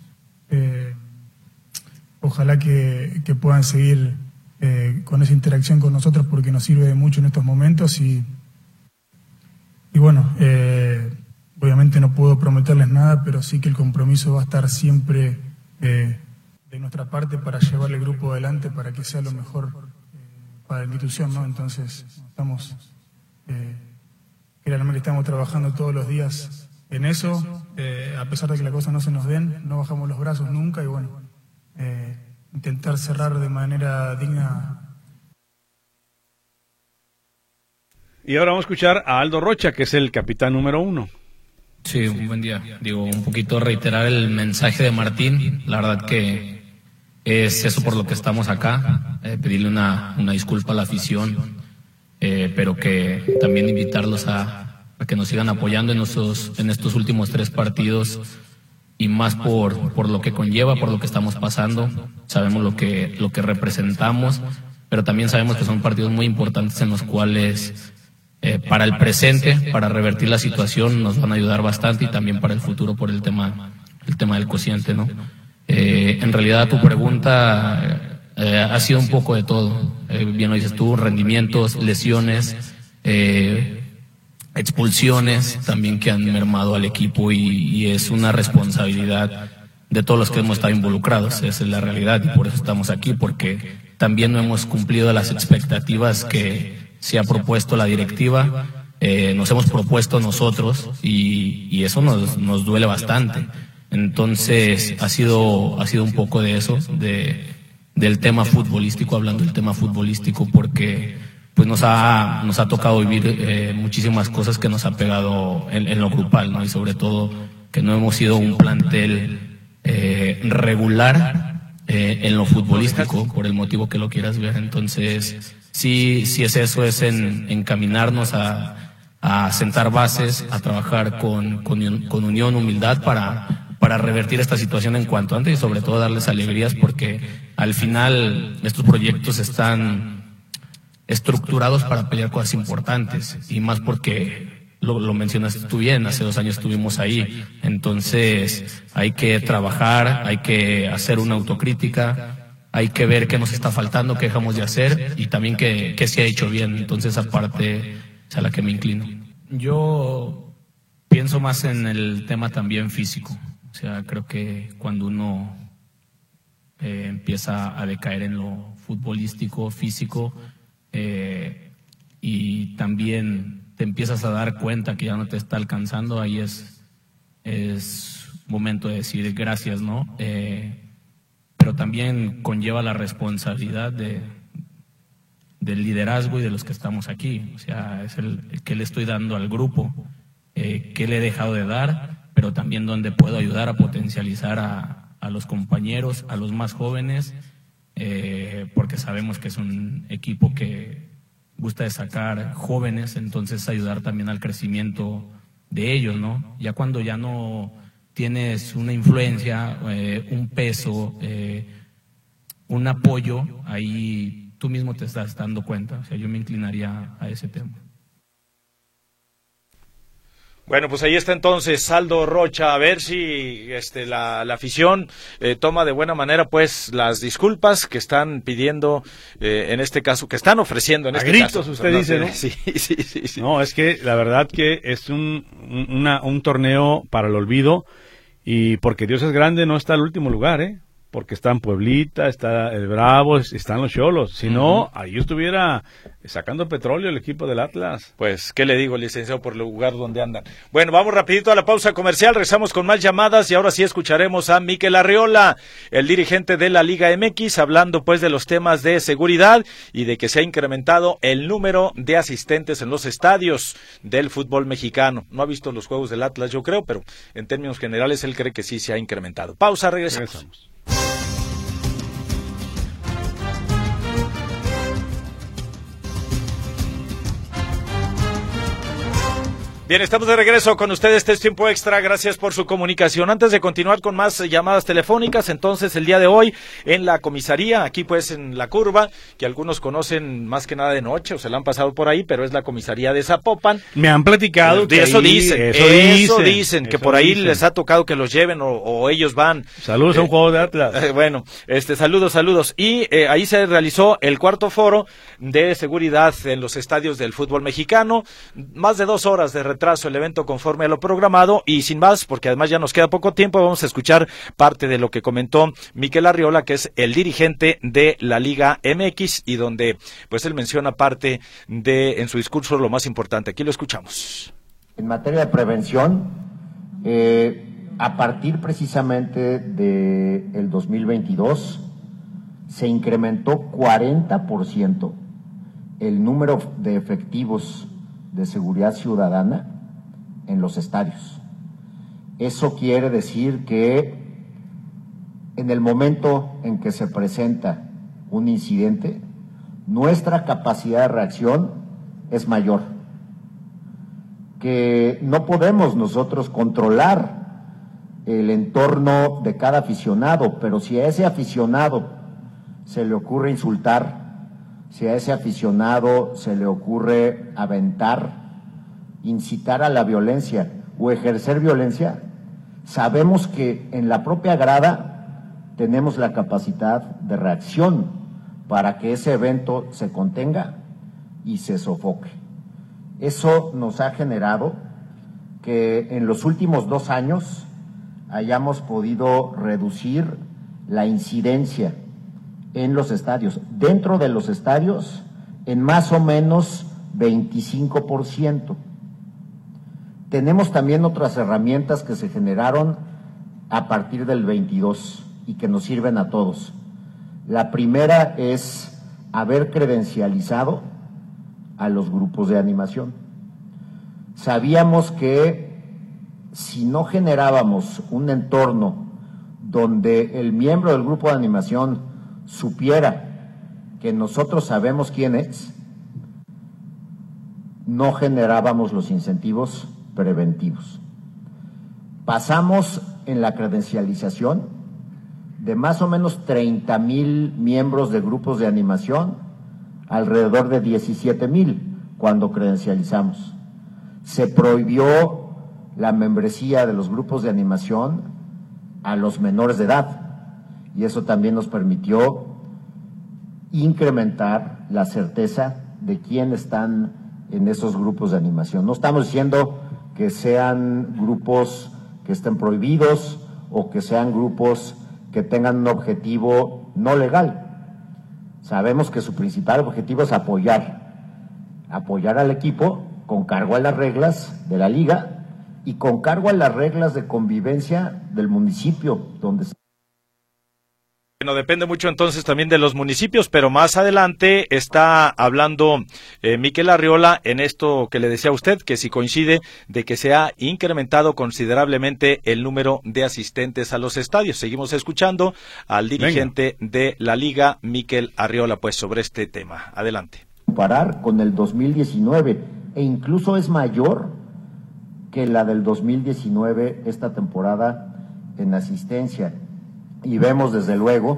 Ojalá que puedan seguir con esa interacción con nosotros porque nos sirve mucho en estos momentos y bueno, obviamente no puedo prometerles nada, pero sí que el compromiso va a estar siempre de nuestra parte para llevar el grupo adelante para que sea lo mejor para la institución, ¿no? Entonces, créanme que estamos trabajando todos los días en eso, a pesar de que las cosas no se nos den, no bajamos los brazos nunca y bueno, intentar cerrar de manera digna. Y ahora vamos a escuchar a Aldo Rocha, que es el capitán número 1. Sí, un buen día. Digo, un poquito reiterar el mensaje de Martín. La verdad que es eso por lo que estamos acá. Pedirle una disculpa a la afición, pero que también invitarlos a que nos sigan apoyando en estos últimos 3 partidos, y más por lo que conlleva, por lo que estamos pasando. Sabemos lo que representamos, pero también sabemos que son partidos muy importantes en los cuales para el presente, para revertir la situación, nos van a ayudar bastante, y también para el futuro por el tema del cociente, ¿no? En realidad tu pregunta ha sido un poco de todo. Bien lo dices tú, rendimientos, lesiones, expulsiones también que han mermado al equipo, y es una responsabilidad de todos los que hemos estado involucrados. Esa es la realidad, y por eso estamos aquí, porque también no hemos cumplido las expectativas que se ha propuesto la directiva, nos hemos propuesto nosotros, y eso nos duele bastante. Entonces ha sido un poco de eso, del tema futbolístico, hablando del tema futbolístico, porque pues nos ha tocado vivir muchísimas cosas que nos ha pegado en lo grupal, ¿no? Y sobre todo que no hemos sido un plantel regular en lo futbolístico, por el motivo que lo quieras ver. Entonces sí es eso, es encaminarnos a sentar bases, a trabajar con unión, humildad, para revertir esta situación en cuanto antes, y sobre todo darles alegrías, porque al final estos proyectos están estructurados para pelear cosas importantes, y más porque lo mencionaste tú bien, hace 2 años estuvimos ahí. Entonces hay que trabajar, hay que hacer una autocrítica, hay que ver qué nos está faltando, qué dejamos de hacer, y también qué se ha hecho bien. Entonces esa parte es a la que me inclino. Yo pienso más en el tema también físico. O sea, creo que cuando uno empieza a decaer en lo futbolístico, físico, y también te empiezas a dar cuenta que ya no te está alcanzando, ahí es momento de decir gracias, ¿no? Pero también conlleva la responsabilidad del liderazgo y de los que estamos aquí. O sea, es el que le estoy dando al grupo, qué le he dejado de dar, pero también dónde puedo ayudar a potencializar a los compañeros, a los más jóvenes, porque sabemos que es un equipo que gusta de sacar jóvenes, entonces ayudar también al crecimiento de ellos, ¿no? Ya cuando ya no tienes una influencia, un peso, un apoyo, ahí tú mismo te estás dando cuenta. O sea, yo me inclinaría a ese tema. Bueno, pues ahí está entonces Aldo Rocha. A ver si la afición toma de buena manera pues las disculpas que están pidiendo, en este caso, que están ofreciendo en este gritos, caso. usted dice, ¿no? Sí. No, es que la verdad que es un torneo para el olvido, y porque Dios es grande no está el último lugar, porque están Pueblita, está el Bravo, están los Xolos. Si no, ahí estuviera sacando petróleo el equipo del Atlas. Pues, ¿qué le digo, licenciado, por el lugar donde andan? Bueno, vamos rapidito a la pausa comercial, regresamos con más llamadas, y ahora sí escucharemos a Mikel Arriola, el dirigente de la Liga MX, hablando pues de los temas de seguridad y de que se ha incrementado el número de asistentes en los estadios del fútbol mexicano. No ha visto los juegos del Atlas, yo creo, pero en términos generales él cree que sí se ha incrementado. Pausa, regresamos. Bien, estamos de regreso con ustedes, este es Tiempo Extra, gracias por su comunicación. Antes de continuar con más llamadas telefónicas, entonces el día de hoy en la comisaría, aquí pues en La Curva, que algunos conocen más que nada de noche, o se la han pasado por ahí, pero es la comisaría de Zapopan. Me han platicado que eso ahí, dicen, que por ahí les ha tocado que los lleven o ellos van. Saludos a un juego de Atlas. Bueno, saludos. Y ahí se realizó el cuarto foro de seguridad en los estadios del fútbol mexicano, más de 2 horas de retraso el evento conforme a lo programado, y sin más, porque además ya nos queda poco tiempo, vamos a escuchar parte de lo que comentó Mikel Arriola, que es el dirigente de la Liga MX, y donde pues él menciona parte de, en su discurso, lo más importante. Aquí lo escuchamos. En materia de prevención, a partir precisamente del 2022 se incrementó 40% el número de efectivos de seguridad ciudadana en los estadios. Eso quiere decir que en el momento en que se presenta un incidente, nuestra capacidad de reacción es mayor, que no podemos nosotros controlar el entorno de cada aficionado, pero si a ese aficionado se le ocurre insultar, si a ese aficionado se le ocurre aventar, incitar a la violencia o ejercer violencia, sabemos que en la propia grada tenemos la capacidad de reacción para que ese evento se contenga y se sofoque. Eso nos ha generado que en los últimos 2 años hayamos podido reducir la incidencia en los estadios, dentro de los estadios, en más o menos 25%. Tenemos también otras herramientas que se generaron a partir del 22 y que nos sirven a todos. La primera es haber credencializado a los grupos de animación. Sabíamos que si no generábamos un entorno donde el miembro del grupo de animación supiera que nosotros sabemos quién es, no generábamos los incentivos preventivos. Pasamos en la credencialización de más o menos 30,000 miembros de grupos de animación, alrededor de 17,000 cuando credencializamos. Se prohibió la membresía de los grupos de animación a los menores de edad y eso también nos permitió incrementar la certeza de quién están en esos grupos de animación. No estamos diciendo que sean grupos que estén prohibidos o que sean grupos que tengan un objetivo no legal. Sabemos que su principal objetivo es apoyar al equipo con cargo a las reglas de la liga y con cargo a las reglas de convivencia del municipio donde se... Bueno, depende mucho entonces también de los municipios, pero más adelante está hablando Miquel Arriola en esto que le decía a usted, que si coincide de que se ha incrementado considerablemente el número de asistentes a los estadios. Seguimos escuchando al dirigente de la liga, Miquel Arriola, pues sobre este tema. Adelante. Comparar con el 2019 e incluso es mayor que la del 2019 esta temporada en asistencia. Y vemos desde luego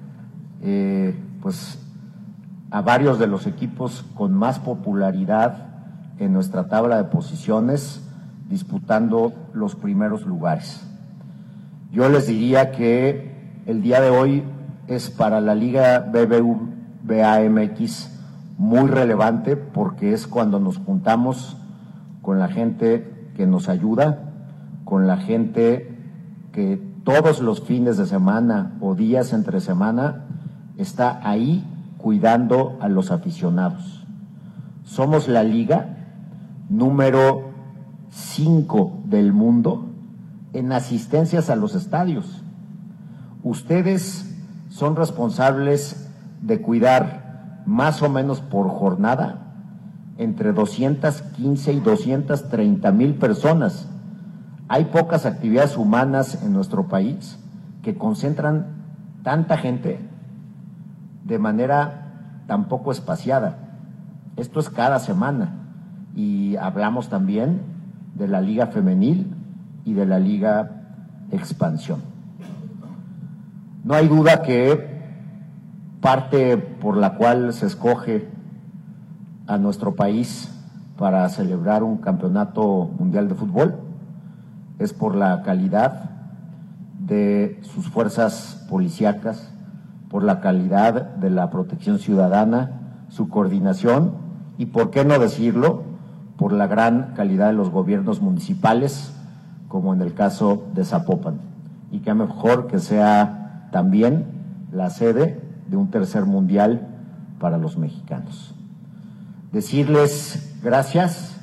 pues a varios de los equipos con más popularidad en nuestra tabla de posiciones disputando los primeros lugares. Yo les diría que el día de hoy es para la Liga BBVA MX muy relevante porque es cuando nos juntamos con la gente que nos ayuda, con la gente que todos los fines de semana o días entre semana está ahí cuidando a los aficionados. Somos la liga número 5 del mundo en asistencias a los estadios. Ustedes son responsables de cuidar más o menos por jornada entre 215 y 230,000 personas. Hay pocas actividades humanas en nuestro país que concentran tanta gente de manera tan poco espaciada. Esto es cada semana y hablamos también de la Liga Femenil y de la Liga Expansión. No hay duda que parte por la cual se escoge a nuestro país para celebrar un campeonato mundial de fútbol es por la calidad de sus fuerzas policíacas, por la calidad de la protección ciudadana, su coordinación y, por qué no decirlo, por la gran calidad de los gobiernos municipales, como en el caso de Zapopan. Y qué mejor que sea también la sede de un tercer mundial para los mexicanos. Decirles gracias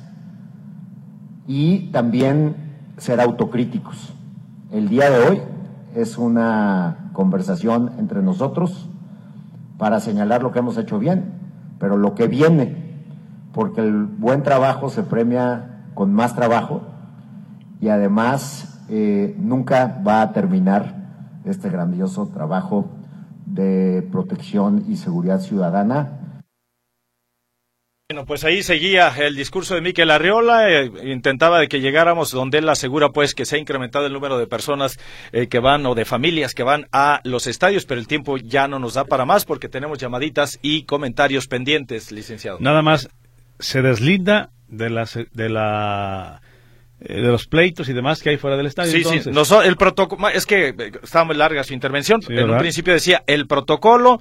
y también ser autocríticos. El día de hoy es una conversación entre nosotros para señalar lo que hemos hecho bien, pero lo que viene, porque el buen trabajo se premia con más trabajo y además nunca va a terminar este grandioso trabajo de protección y seguridad ciudadana. Bueno, pues ahí seguía el discurso de Mikel Arriola, intentaba de que llegáramos donde él asegura pues que se ha incrementado el número de personas que van o de familias que van a los estadios, pero el tiempo ya no nos da para más porque tenemos llamaditas y comentarios pendientes, licenciado. Nada más se deslinda de los pleitos y demás que hay fuera del estadio. Sí, entonces. sí, el protocolo, es que estaba muy larga su intervención, Sí, en un principio decía, el protocolo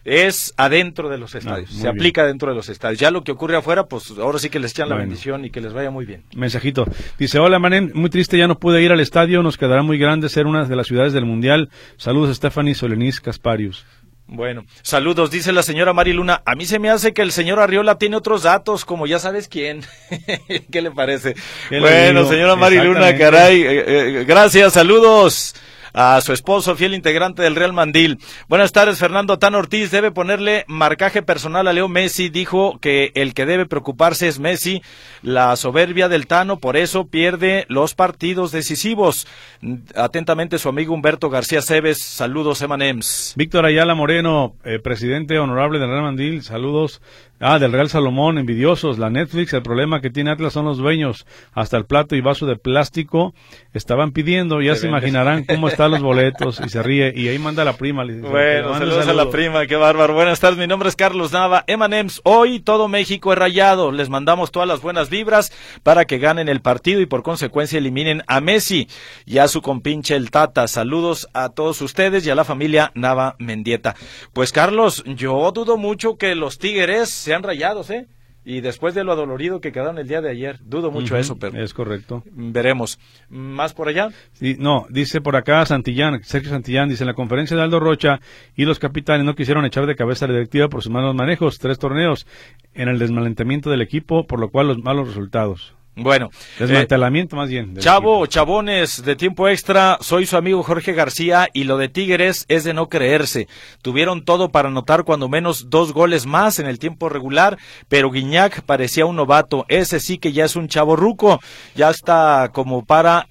es adentro de los estadios, se aplica dentro de los estadios. Ya lo que ocurre afuera, pues ahora sí que les echan la bendición y que les vaya muy bien. Mensajito. Dice, hola Manem, muy triste, ya no pude ir al estadio, nos quedará muy grande ser una de las ciudades del Mundial. Saludos, Stephanie Solenis Casparius. Bueno, saludos, dice la señora Mari Luna. A mí se me hace que el señor Arriola tiene otros datos, como ya sabes quién. ¿Qué le parece? Bueno, señora Mari Luna, caray, gracias, saludos a su esposo, fiel integrante del Real Mandil. Buenas tardes, Fernando Tan Ortiz. Debe ponerle marcaje personal a Leo Messi. Dijo que el que debe preocuparse es Messi. La soberbia del Tano, por eso pierde los partidos decisivos. Atentamente su amigo Humberto García Cebes. Saludos, Emanems. Víctor Ayala Moreno, presidente honorable del Real Mandil. Saludos. Del Real Salomón, envidiosos. La Netflix, el problema que tiene Atlas son los dueños. Hasta el plato y vaso de plástico estaban pidiendo. Ya se imaginarán cómo están los boletos. Y se ríe. Y ahí manda la prima. Bueno, saludos a la prima. Qué bárbaro. Buenas tardes. Mi nombre es Carlos Nava. Emanems, hoy todo México es rayado. Les mandamos todas las buenas vibras para que ganen el partido y por consecuencia eliminen a Messi y a su compinche el Tata. Saludos a todos ustedes y a la familia Nava Mendieta. Pues Carlos, yo dudo mucho que los Tigres sean rayados, y después de lo adolorido que quedaron el día de ayer, dudo mucho eso, pero es correcto. Veremos. ¿Más por allá? Sí, no, dice por acá Sergio Santillán, dice en la conferencia de Aldo Rocha y los capitanes no quisieron echar de cabeza a la directiva por sus malos manejos, 3 torneos en el desmantelamiento del equipo, por lo cual los malos resultados. Bueno, desmantelamiento más bien. Chabones de tiempo extra, soy su amigo Jorge García y lo de Tigres es de no creerse. Tuvieron todo para anotar cuando menos 2 goles más en el tiempo regular, pero Guiñac parecía un novato. Ese sí que ya es un chavo ruco, ya está como para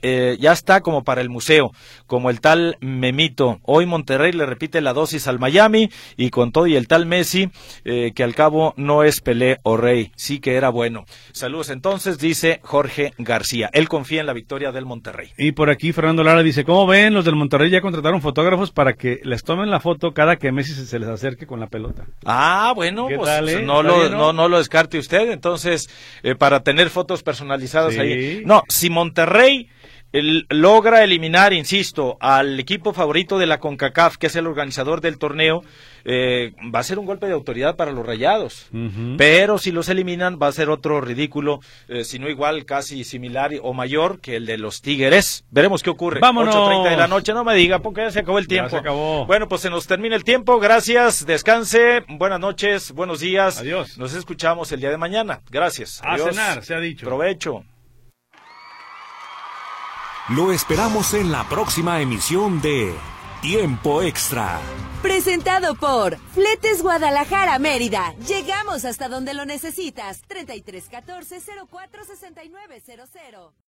el museo, como el tal Memito. Hoy Monterrey le repite la dosis al Miami y con todo y el tal Messi, que al cabo no es Pelé o Rey, sí que era bueno. Saludos entonces, dice Jorge García. Él confía en la victoria del Monterrey. Y por aquí Fernando Lara dice, ¿cómo ven? Los del Monterrey ya contrataron fotógrafos para que les tomen la foto cada que Messi se les acerque con la pelota. Bueno, pues tal, no lo descarte usted. Entonces, para tener fotos personalizadas ahí. No, si Monterrey logra eliminar, insisto, al equipo favorito de la CONCACAF, que es el organizador del torneo, va a ser un golpe de autoridad para los Rayados. Pero si los eliminan, va a ser otro ridículo, si no igual, casi similar o mayor que el de los Tigres. Veremos qué ocurre. ¡Vámonos! 8:30 de la noche, no me diga, porque ya se acabó el tiempo. Ya se acabó. Bueno, pues se nos termina el tiempo. Gracias, descanse, buenas noches, buenos días. Adiós. Nos escuchamos el día de mañana. Gracias. A Adiós. cenar, se ha dicho. Provecho. Lo esperamos en la próxima emisión de Tiempo Extra. Presentado por Fletes Guadalajara Mérida. Llegamos hasta donde lo necesitas. 3314-046900.